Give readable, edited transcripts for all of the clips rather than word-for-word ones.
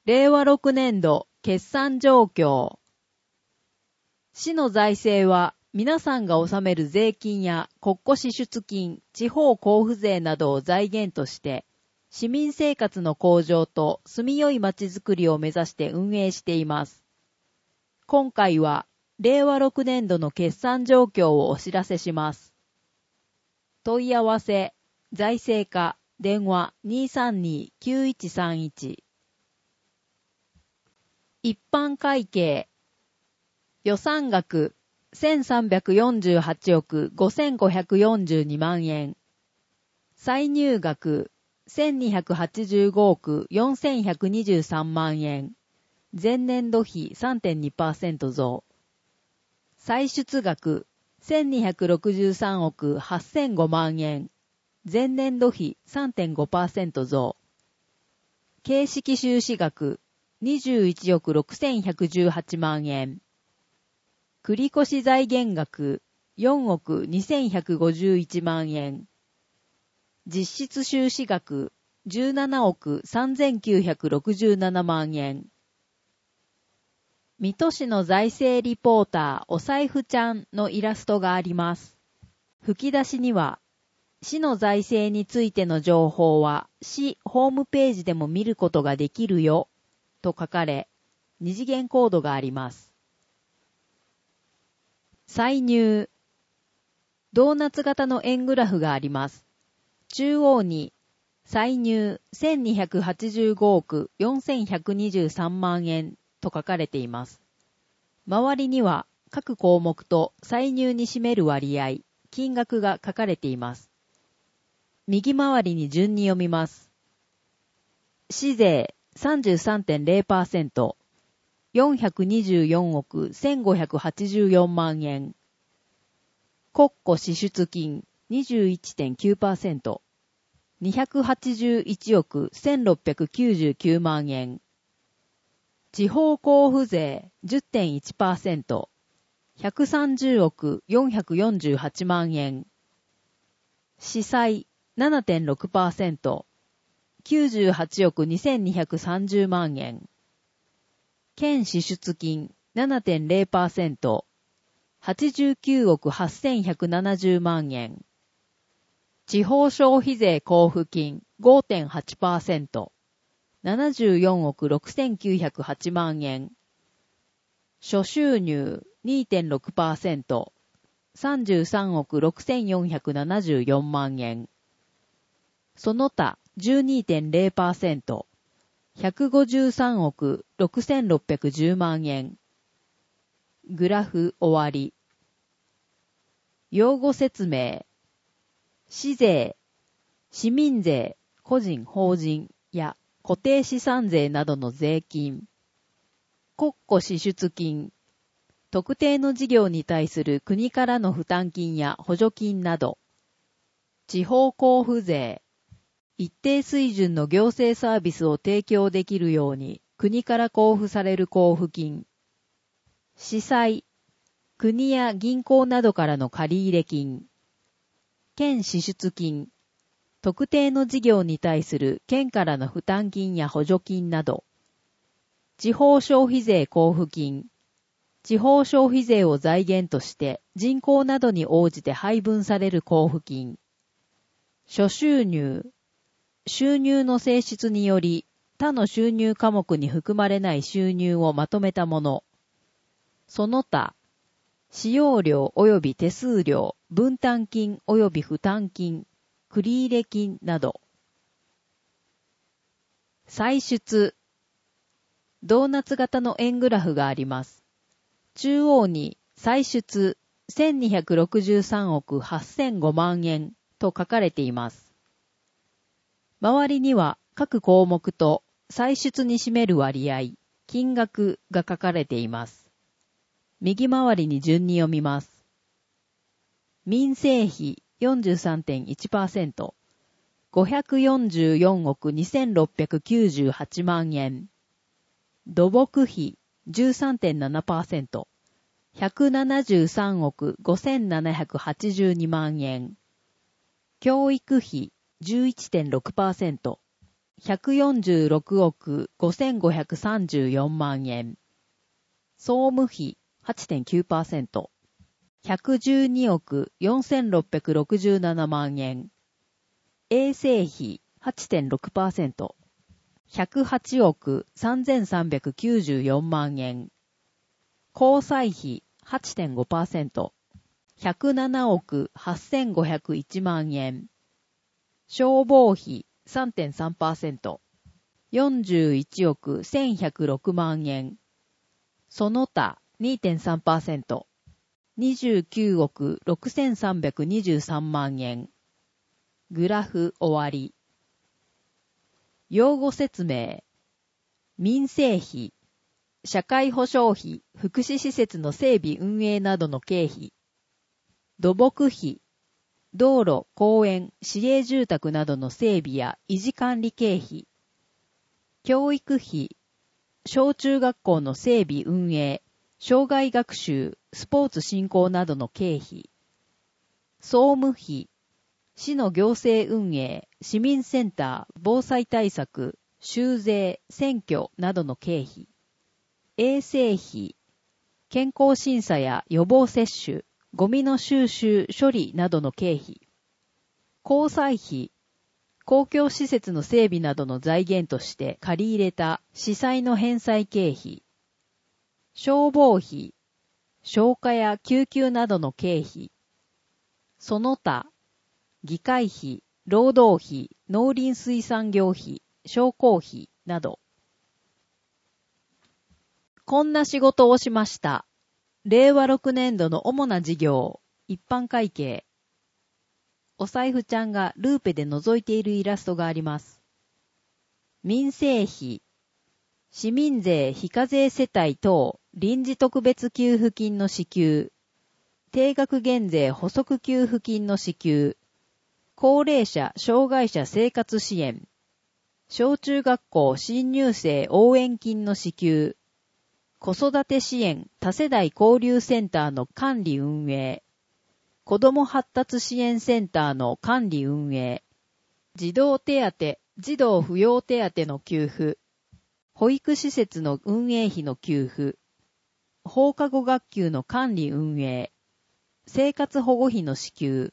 令和6年度決算状況。市の財政は皆さんが納める税金や国庫支出金、地方交付税などを財源として、市民生活の向上と住みよい街づくりを目指して運営しています。今回は令和6年度の決算状況をお知らせします。問い合わせ、財政課、電話 232-9131。一般会計。予算額1348億5542万円。歳入額1285億4123万円。前年度比 3.2% 増。歳出額1263億8005万円。前年度比 3.5% 増。形式収支額21億6118万円。繰越財源額4億2151万円。実質収支額17億3967万円。水戸市の財政リポーターお財布ちゃんのイラストがあります。吹き出しには、市の財政についての情報は市ホームページでも見ることができるよと書かれ、二次元コードがあります。歳入。ドーナツ型の円グラフがあります。中央に、歳入1285億4123万円と書かれています。周りには各項目と歳入に占める割合、金額が書かれています。右回りに順に読みます。市税 33.0%、424億1584万円。国庫支出金 21.9%、281億1699万円。地方交付税 10.1%、130億448万円。市債 7.6%、98億2230万円。県支出金 7.0%、89億8170万円。地方消費税交付金 5.8%、74億6908万円。諸収入 2.6%、33億6474万円。その他 12.0%、153億6610万円。グラフ終わり。用語説明。市税、市民税、個人法人や固定資産税などの税金。国庫支出金。特定の事業に対する国からの負担金や補助金など。地方交付税。一定水準の行政サービスを提供できるように国から交付される交付金。市債。国や銀行などからの借入金。県支出金。特定の事業に対する県からの負担金や補助金など。地方消費税交付金。地方消費税を財源として人口などに応じて配分される交付金。諸収入。収入の性質により他の収入科目に含まれない収入をまとめたもの。その他。使用料及び手数料、分担金及び負担金、繰入金など。歳出。ドーナツ型の円グラフがあります。中央に歳出1263億8005万円と書かれています。周りには各項目と歳出に占める割合、金額が書かれています。右回りに順に読みます。民生費 43.1%、544億2698万円。土木費 13.7%、173億5782万円。教育費 11.6%、 146億5534万円。総務費 8.9%。112億4667万円。衛生費 8.6%。108億3394万円。交際費 8.5%。107億8501万円。消防費 3.3%。41億1106万円。その他 2.3%。29億6323万円。グラフ終わり。用語説明。民生費、社会保障費、福祉施設の整備運営などの経費。土木費、道路、公園、市営住宅などの整備や維持管理経費。教育費、小中学校の整備運営、生涯学習、スポーツ振興などの経費。総務費、市の行政運営、市民センター、防災対策、修税、選挙などの経費。衛生費、健康審査や予防接種、ゴミの収集、処理などの経費。交際費、公共施設の整備などの財源として借り入れた市債の返済経費。消防費、消火や救急などの経費。その他、議会費、労働費、農林水産業費、商工費など。こんな仕事をしました。令和6年度の主な事業、一般会計。お財布ちゃんがルーペで覗いているイラストがあります。民生費、市民税非課税世帯等臨時特別給付金の支給、定額減税補足給付金の支給、高齢者・障害者生活支援、小中学校新入生応援金の支給、子育て支援多世代交流センターの管理運営、子ども発達支援センターの管理運営、児童手当、児童扶養手当の給付、保育施設の運営費の給付、放課後学級の管理運営、生活保護費の支給、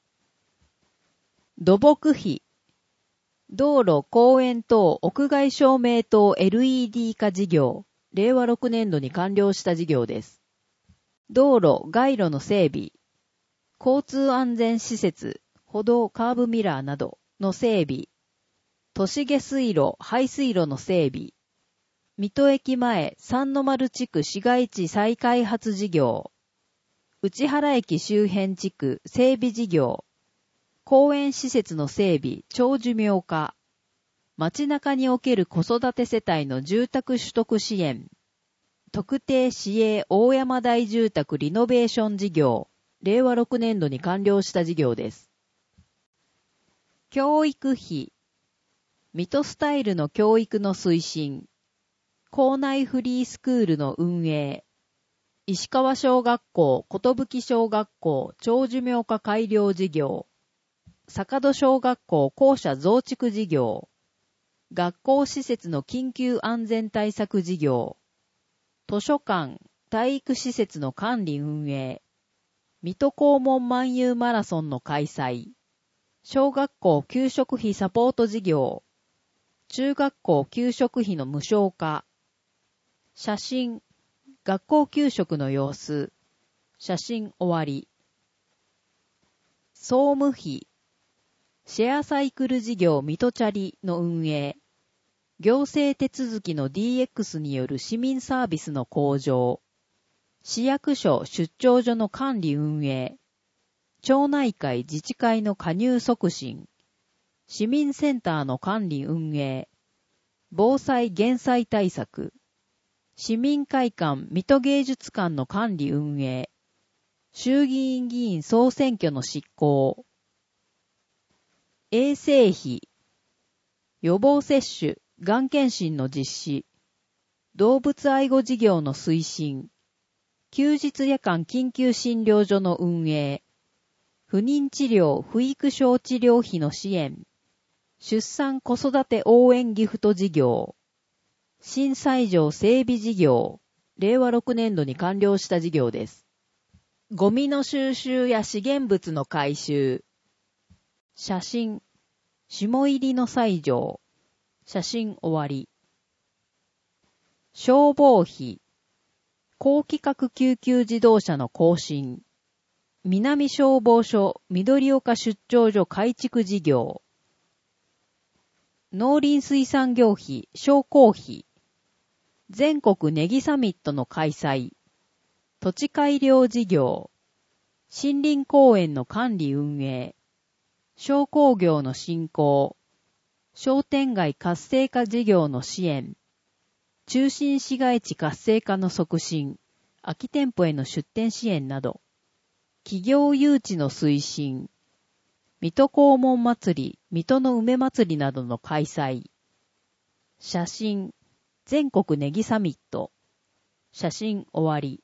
土木費、道路、公園等屋外照明等 LED 化事業、令和6年度に完了した事業です。道路、街路の整備、交通安全施設、歩道、カーブミラーなどの整備、都市下水路、排水路の整備、水戸駅前三の丸地区市街地再開発事業、内原駅周辺地区整備事業、公園施設の整備、長寿命化、街中における子育て世帯の住宅取得支援、特定市営大山台住宅リノベーション事業、令和6年度に完了した事業です。教育費、水戸スタイルの教育の推進、校内フリースクールの運営、石川小学校、寿小学校、長寿命化改良事業、坂戸小学校校舎増築事業、学校施設の緊急安全対策事業、図書館、体育施設の管理運営、水戸黄門漫遊マラソンの開催、小学校給食費サポート事業、中学校給食費の無償化、写真、学校給食の様子、写真終わり。総務費、シェアサイクル事業水戸チャリの運営、行政手続きの DX による市民サービスの向上、市役所出張所の管理運営、町内会自治会の加入促進、市民センターの管理運営、防災減災対策、市民会館水戸芸術館の管理運営、衆議院議員総選挙の執行、衛生費、予防接種、がん検診の実施、動物愛護事業の推進、休日夜間緊急診療所の運営、不妊治療・不育症治療費の支援、 出産子育て応援ギフト事業、新斎場整備事業、令和6年度に完了した事業です。ゴミの収集や資源物の回収、写真、霜入りの斎場、写真終わり。消防費、高規格救急自動車の更新、南消防署緑岡出張所改築事業、農林水産業費、商工費、全国ネギサミットの開催、土地改良事業、森林公園の管理運営、商工業の振興、商店街活性化事業の支援、中心市街地活性化の促進、空き店舗への出店支援など、企業誘致の推進、水戸黄門祭り、水戸の梅祭りなどの開催、写真、全国ネギサミット、写真終わり。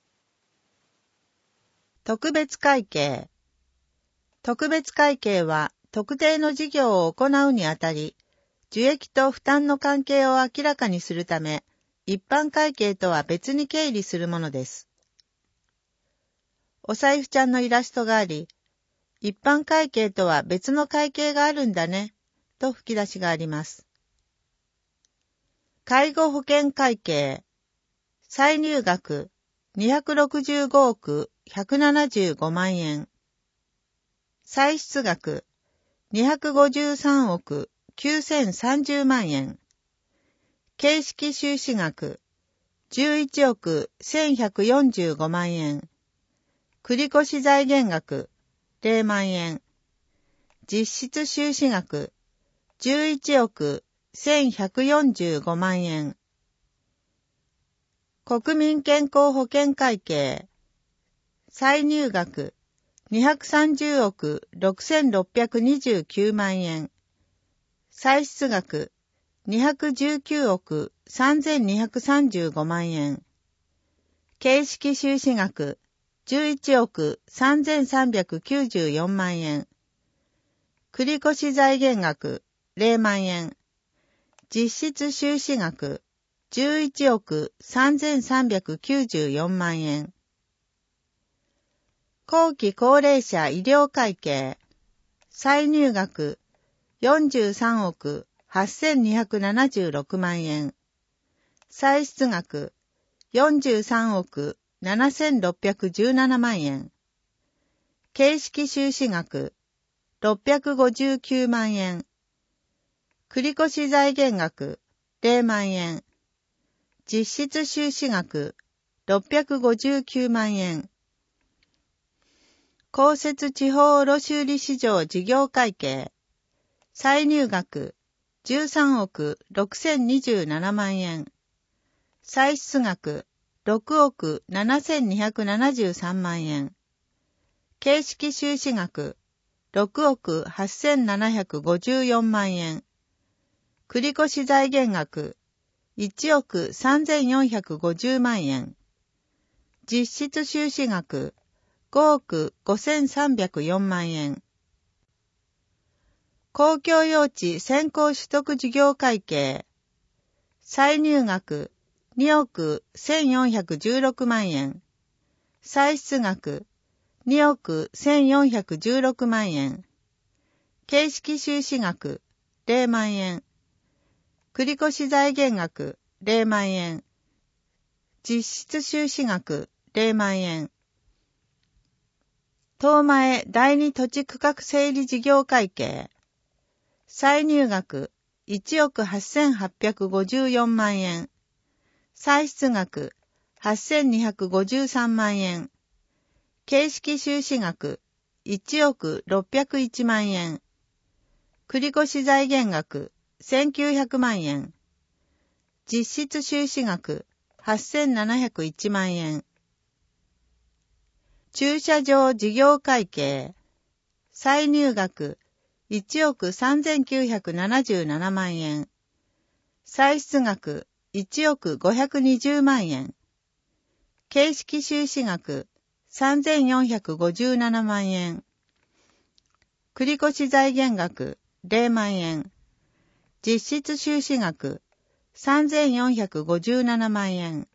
特別会計。特別会計は特定の事業を行うにあたり、受益と負担の関係を明らかにするため、一般会計とは別に経理するものです。お財布ちゃんのイラストがあり、一般会計とは別の会計があるんだね、と吹き出しがあります。介護保険会計。歳入額265億175万円。歳出額253億9030万円。形式収支額11億1145万円。繰越財源額0万円。実質収支額11億1145万円。国民健康保険会計。歳入額230億6629万円。歳出額219億3235万円。形式収支額11億3394万円。繰越財源額0万円。実質収支額11億3394万円。後期高齢者医療会計。歳入額43億8276万円。歳出額43億7617万円。形式収支額659万円。繰越財源額0万円。実質収支額659万円。公設地方卸売市場事業会計。歳入額13億6027万円。歳出額6億7273万円。形式収支額6億8754万円。繰越財源額1億3450万円。実質収支額5億5304万円。公共用地先行取得事業会計。歳入額2億1416万円。歳出額2億1416万円。形式収支額0万円。繰越財源額0万円。実質収支額0万円。当前第二土地区画整理事業会計。歳入額1億8854万円。歳出額8253万円。形式収支額1億601万円。繰越財源額1900万円。実質収支額8701万円。駐車場事業会計。歳入額1億3977万円。歳出額1億520万円。形式収支額3457万円。繰越財源額 0万円。実質収支額3457万円。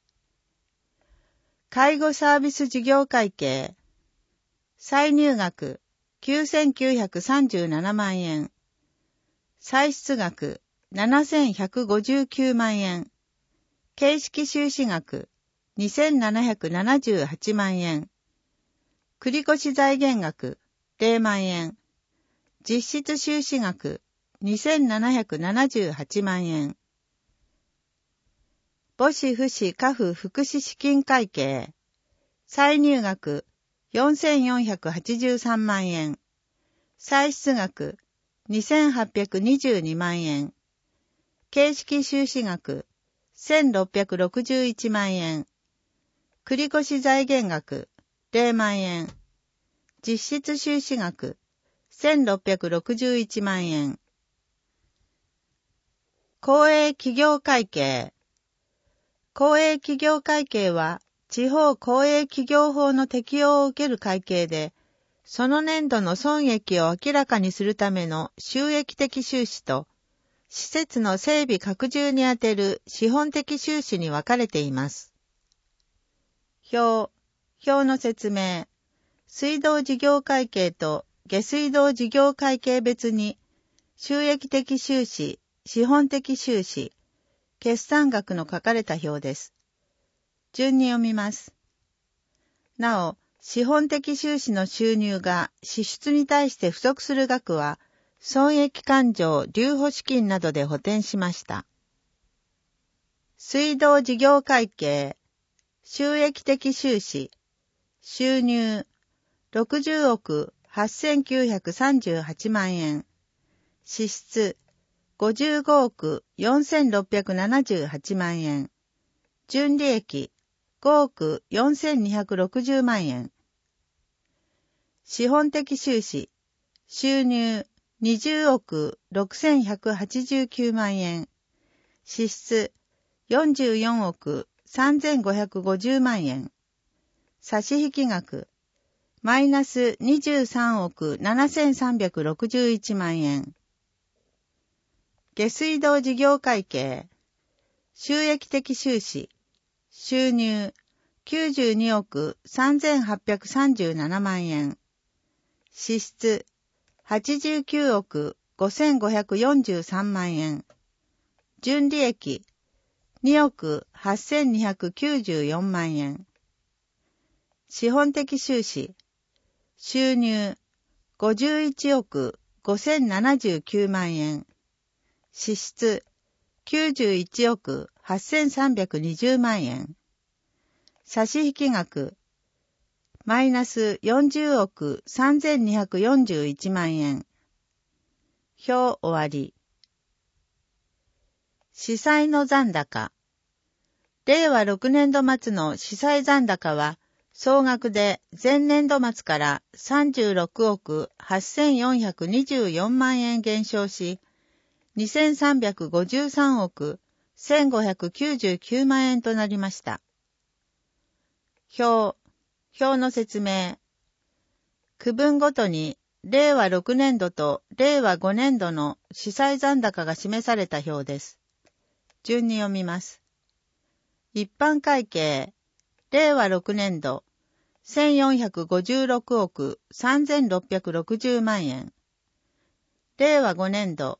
介護サービス事業会計。歳入額9937万円。歳出額7159万円。形式収支額2778万円。繰越財源額0万円。実質収支額2778万円。母子父子家父福祉資金会計。歳入額4483万円。歳出額2822万円。形式収支額1661万円。繰越財源額0万円。実質収支額1661万円。公営企業会計。公営企業会計は、地方公営企業法の適用を受ける会計で、その年度の損益を明らかにするための収益的収支と、施設の整備拡充に充てる資本的収支に分かれています。表の説明。水道事業会計と下水道事業会計別に、収益的収支、資本的収支、決算額の書かれた表です。順に読みます。なお、資本的収支の収入が支出に対して不足する額は、損益勘定留保資金などで補填しました。水道事業会計、収益的収支、収入、60億8938万円、支出、55億4678万円、純利益、5億4260万円。資本的収支、収入20億6189万円、支出44億3550万円、差引額、マイナス23億7361万円。下水道事業会計、収益的収支、収入92億3837万円、支出89億5543万円、純利益2億8294万円、資本的収支、収入51億5079万円、支出91億8320万円。差引額、マイナス40億3241万円。表終わり。司債の残高。令和6年度末の司債残高は、総額で前年度末から36億8424万円減少し、2353億1599万円となりました。表の説明。区分ごとに令和6年度と令和5年度の司債残高が示された表です。順に読みます。一般会計、令和6年度1456億3660万円。令和5年度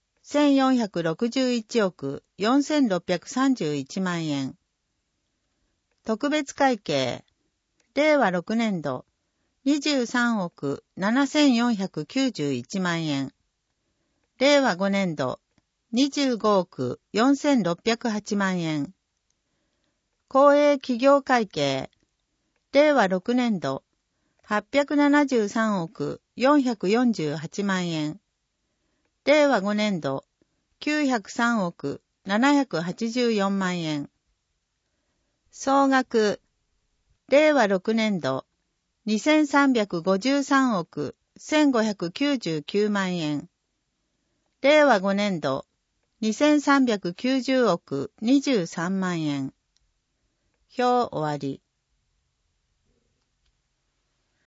1461億4631万円。特別会計、令和6年度23億7491万円。令和5年度25億4608万円。公営企業会計、令和6年度873億448万円。令和5年度903億784万円。総額、令和6年度2353億1599万円。令和5年度2390億23万円。表終わり。